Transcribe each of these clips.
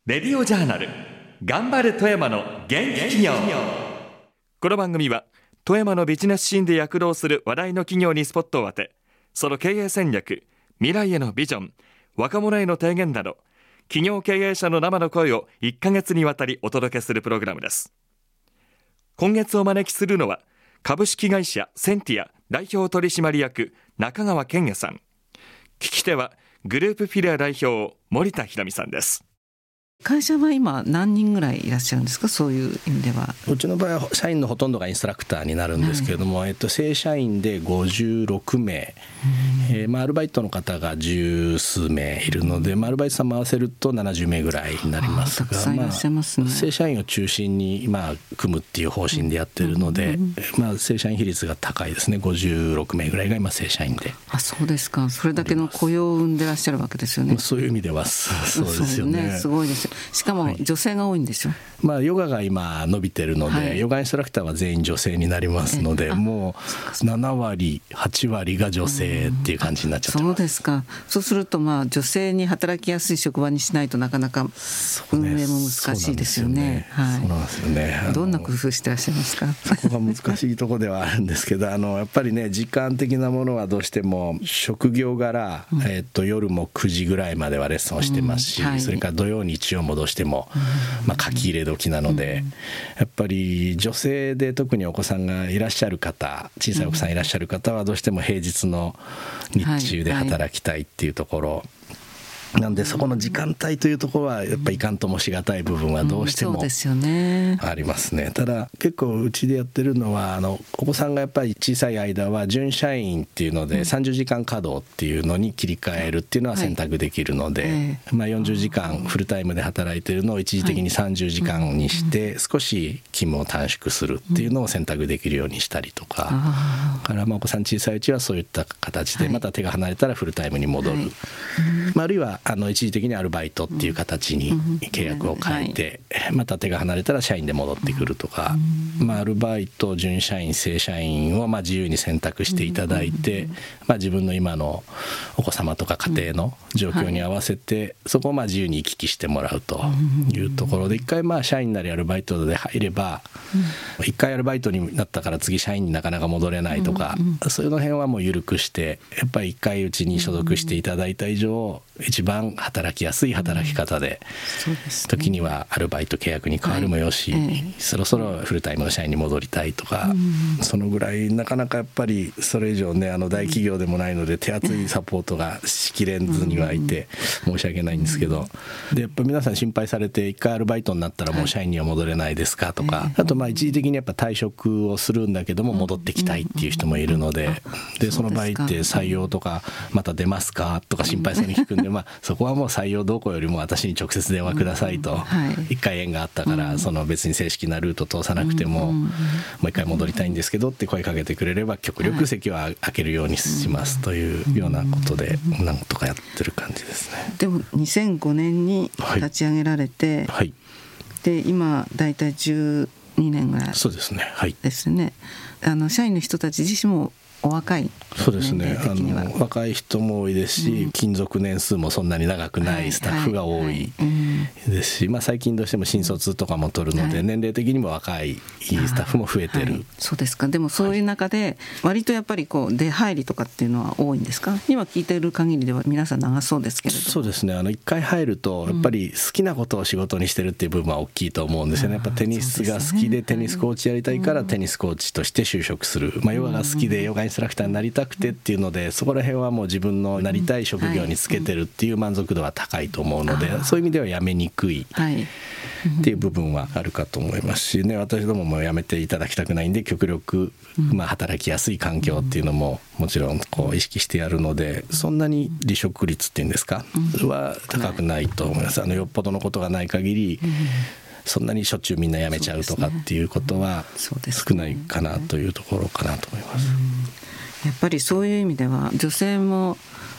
レディオジャーナル頑張る富山の元気企業。この番組は富山のビジネスシーンで躍動する話題の企業にスポットを当て、その経営戦略、未来へのビジョン、若者への提言など企業経営者の生の声を1ヶ月にわたりお届けするプログラムです。今月お招きするのは株式会社センティア代表取締役中川健也さん。聞き手はグループフィレア代表森田ひらみさんです。 会社は今何人ぐらいいらっしゃるんですか？そういう意味では。 うちの場合は社員のほとんどがインストラクターになるんですけれども、正社員で56名、アルバイトの方が十数名いるので、アルバイトさんも合わせると70名ぐらいになりますが、 たくさんいらっしゃいますね。 正社員を中心に組むっていう方針でやってるので、正社員比率が高いですね。56名ぐらいが今正社員で。 そうですか。それだけの雇用を生んでらっしゃるわけですよね。 そういう意味ではそうですよね。 すごいですよ。しかも女性が多いんでしょ。 ヨガが今伸びてるので、ヨガインストラクターは全員女性になりますので、もう7割8割が女性っていう感じになっちゃってます。 そうですか。そうすると女性に働きやすい職場にしないとなかなか運営も難しいですよね。 そうなんですよね。 どんな工夫してらっしゃいますか？ そこが難しいところではあるんですけど、やっぱりね、時間的なものはどうしても職業柄、夜も9時ぐらいまではレッスンをしてますし、それから土曜日曜もどうしても書き入れ時なので、やっぱり女性で特にお子さんがいらっしゃる方、小さいお子さんいらっしゃる方はどうしても平日の日中で働きたいっていうところなんで、そこの時間帯というところはやっぱりいかんともしがたい部分はどうしてもありますね。ただ結構うちでやってるのは、お子さんがやっぱり小さい間は準社員っていうので30時間稼働っていうのに切り替えるっていうのは選択できるので、40時間フルタイムで働いてるのを一時的に30時間にして少し勤務を短縮するっていうのを選択できるようにしたりとか、からお子さん小さいうちはそういった形で、また手が離れたらフルタイムに戻る、あるいは一時的にアルバイトっていう形に契約を変えて、また手が離れたら社員で戻ってくるとか、アルバイト、準社員、正社員を自由に選択していただいて、自分の今のお子様とか家庭の状況に合わせて、そこを自由に行き来してもらうというところで、一回社員なりアルバイトで入れば、一回アルバイトになったから次社員になかなか戻れないとか、そういうの辺はもう緩くして、やっぱり一回うちに所属していただいた以上、一番働きやすい働き方で、時にはアルバイト契約に変わるもよし、そろそろフルタイムの社員に戻りたいとか、そのぐらいなかなかやっぱりそれ以上ね、大企業でもないので手厚いサポートがしきれずにはいて申し訳ないんですけど、でやっぱ皆さん心配されて、一回アルバイトになったらもう社員には戻れないですかとか、あと一時的にやっぱ退職をするんだけども戻ってきたいっていう人もいるので、その場合って採用とかまた出ますかとか心配そうに聞くんで、そこはもう採用どうこうよりも私に直接電話くださいと、一回縁があったから別に正式なルート通さなくてももう一回戻りたいんですけどって声かけてくれれば極力席は開けるようにしますというようなことでなんとかやってる感じですね。 でも2005年に立ち上げられて、で今だいたい12年ぐらい。 そうですね。 ですね。社員の人たち自身もお若い。 そうですね。若い人も多いですし、勤続年数もそんなに長くないスタッフが多いですし、最近どうしても新卒とかも取るので、年齢的にも若いスタッフも増えてる。 そうですか。でもそういう中で割とやっぱり出入りとかっていうのは多いんですか？今聞いている限りでは皆さん長そうですけれど。 そうですね。一回入るとやっぱり好きなことを仕事にしてるっていう部分は大きいと思うんですよね。やっぱテニスが好きでテニスコーチやりたいからテニスコーチとして就職する、ヨガが好きでヨガインストラクターになりたくてっていうので、そこら辺はもう自分のなりたい職業につけてるっていう満足度は高いと思うので、そういう意味では辞めにくいっていう部分はあるかと思いますしね。私どもも辞めていただきたくないんで、極力働きやすい環境っていうのももちろん意識してやるので、そんなに離職率っていうんですか、は高くないと思います。よっぽどのことがない限りそんなにしょっちゅうみんな辞めちゃうとかっていうことは少ないかなというところかなと思います。 やっぱりそういう意味では女性も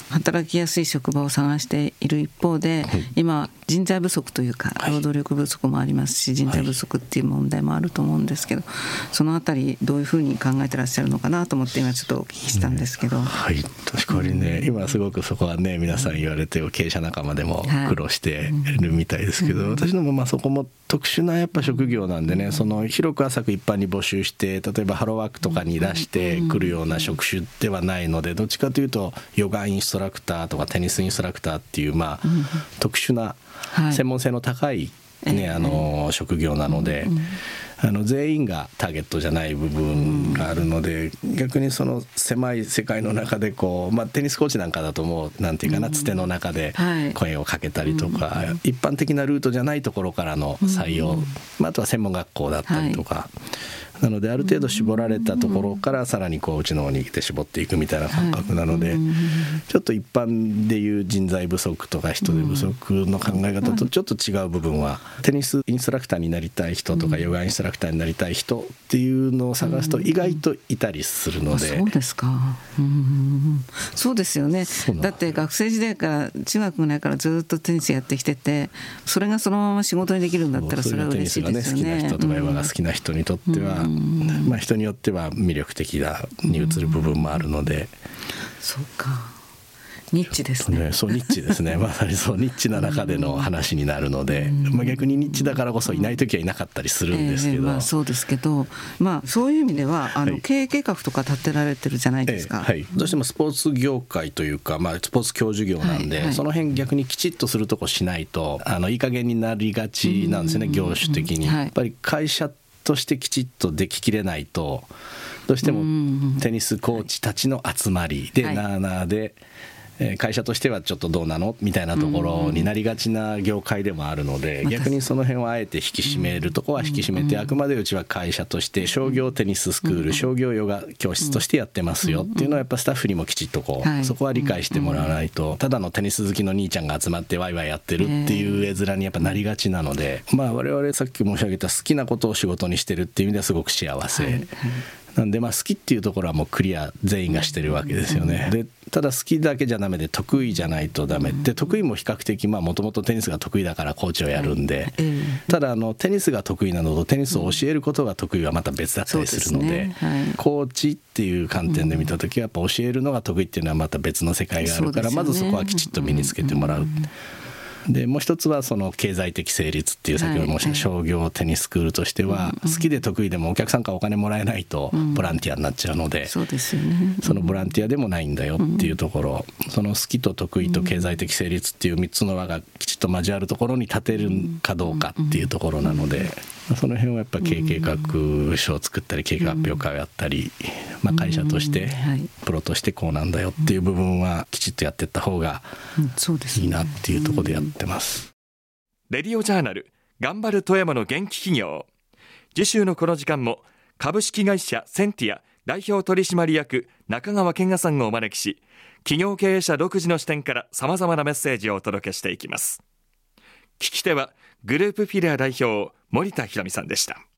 働きやすい職場を探している一方で、今人材不足というか労働力不足もありますし、人材不足っていう問題もあると思うんですけど、そのあたりどういうふうに考えてらっしゃるのかなと思って今ちょっとお聞きしたんですけど、 はい、確かにね、今すごくそこはね皆さん言われて経営者仲間でも苦労してるみたいですけど、私どもまあそこも特殊なやっぱ職業なんでね、その広く浅く一般に募集して、例えばハローワークとかに出してくるような職種ではないので、どっちかというとヨガインストラクターとかテニスインストラクターっていうまあ特殊な専門性の高いね、職業なので、全員がターゲットじゃない部分があるので、逆にその狭い世界の中でこう、テニスコーチなんかだともうなんていうかな、つての中で声をかけたりとか、一般的なルートじゃないところからの採用、あとは専門学校だったりとか、なのである程度絞られたところからさらにこううちの方に来て絞っていくみたいな感覚なので、ちょっと一般でいう人材不足とか人手不足の考え方とちょっと違う部分は、テニスインストラクターになりたい人とかヨガインストラクターになりたい人っていうのを探すと意外といたりするので。 そうですか。そうですよね。だって学生時代から中学ぐらいからずっとテニスやってきてて、それがそのまま仕事にできるんだったらそれは嬉しいですよね。 テニスがね、好きな人とかヨガが好きな人にとっては、人によっては魅力的に映る部分もあるので、 そうか、ニッチですね。 そうニッチですね。まさにそうニッチな中での話になるので、逆にニッチだからこそいない時はいなかったりするんですけど、 そうですけど、そういう意味では経営計画とか立てられてるじゃないですか。 どうしてもスポーツ業界というか、スポーツ教授業なんで、その辺逆にきちっとするとこしないといい加減になりがちなんですね、業種的に。やっぱり会社としてきちっとでききれないと、どうしてもテニスコーチたちの集まりでなあなあで、会社としてはちょっとどうなのみたいなところになりがちな業界でもあるので、逆にその辺をあえて引き締めるとこは引き締めて、あくまでうちは会社として商業テニススクール、商業ヨガ教室としてやってますよっていうのはやっぱスタッフにもきちっとそこは理解してもらわないと、ただのテニス好きの兄ちゃんが集まってワイワイやってるっていう絵面にやっぱなりがちなので、我々さっき申し上げた好きなことを仕事にしてるっていう意味ではすごく幸せなんで、好きっていうところはもうクリア全員がしてるわけですよね。でただ好きだけじゃダメで得意じゃないとダメで、得意も比較的もともとテニスが得意だからコーチをやるんで、ただテニスが得意なのとテニスを教えることが得意はまた別だったりするので、コーチっていう観点で見たときはやっぱ教えるのが得意っていうのはまた別の世界があるから、まずそこはきちっと身につけてもらう。でもう一つはその経済的成立っていう、先ほど申した商業テニススクールとしては、好きで得意でもお客さんからお金もらえないとボランティアになっちゃうので、 そうですよね。 そのボランティアでもないんだよっていうところ、その好きと得意と経済的成立っていう3つの輪がきちっと交わるところに立てるかどうかっていうところなので、その辺はやっぱ経営計画書を作ったり経営発表会をやったり、会社としてプロとしてこうなんだよっていう部分はきちっとやっていった方がいいなっていうところでやってます。 レディオジャーナル頑張る富山の元気企業、次週のこの時間も株式会社センティア代表取締役中川健也さんをお招きし、企業経営者独自の視点からさまざまなメッセージをお届けしていきます。聞き手はグループフィレア代表森田博美さんでした。